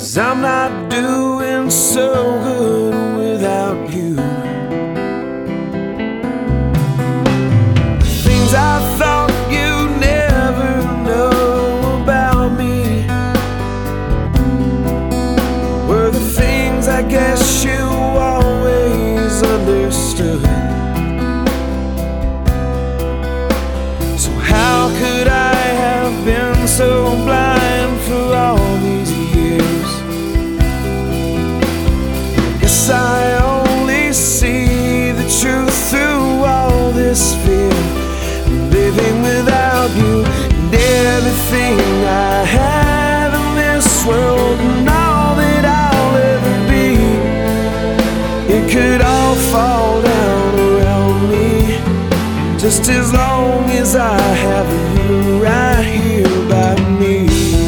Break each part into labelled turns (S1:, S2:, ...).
S1: 'cause I'm not doing so good without you. Things I thought you'd never know about me were the things I guess you always understood. So how could I have been so blind for all these years? Guess I only see the truth through all this fear. Living without you and everything I have in this world and all that I'll ever be, it could all fall down around me, just as long as I have you right here by me.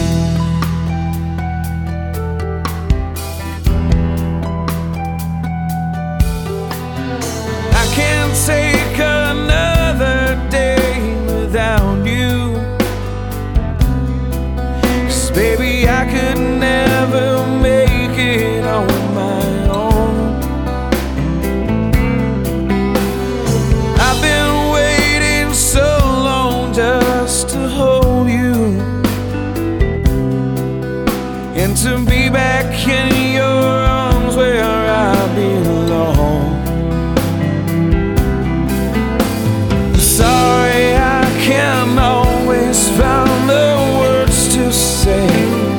S1: I can't take another day without you, 'cause baby I could never make it on my own. I've been waiting so long just to hold you and to be back in your arms where I belong. Sorry I can't always find the words to say,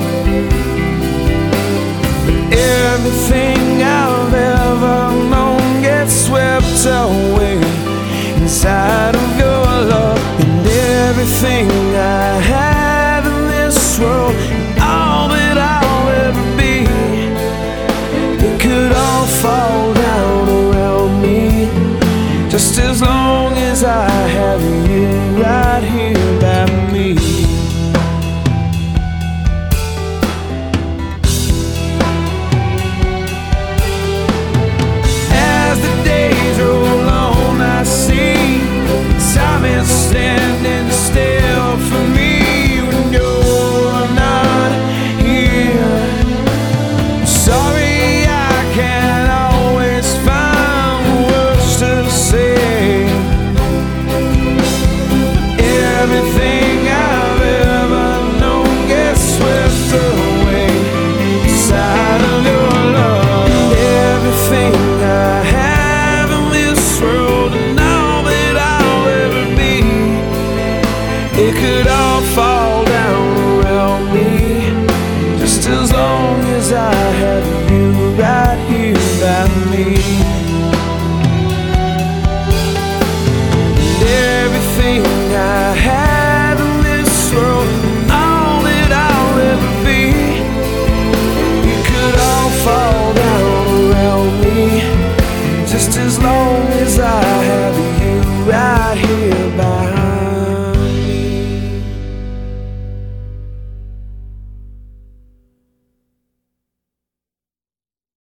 S1: but everything I've ever known gets swept away inside of your love. And everything I have in this world and all that I'll ever be, it could all fall down around me, just as long as I have you right here by me. As the days roll on, I see time is standing still for me when you're not here. Sorry I can't always find words to say. Everything I've ever known gets swept away inside of your love. Everything I have in this world and all that I'll ever be, it could all fall down around me, just as long as I have you right here by me. And everything I have in this world, all that I'll ever be, it could all fall down around me, just as long as I have you right here.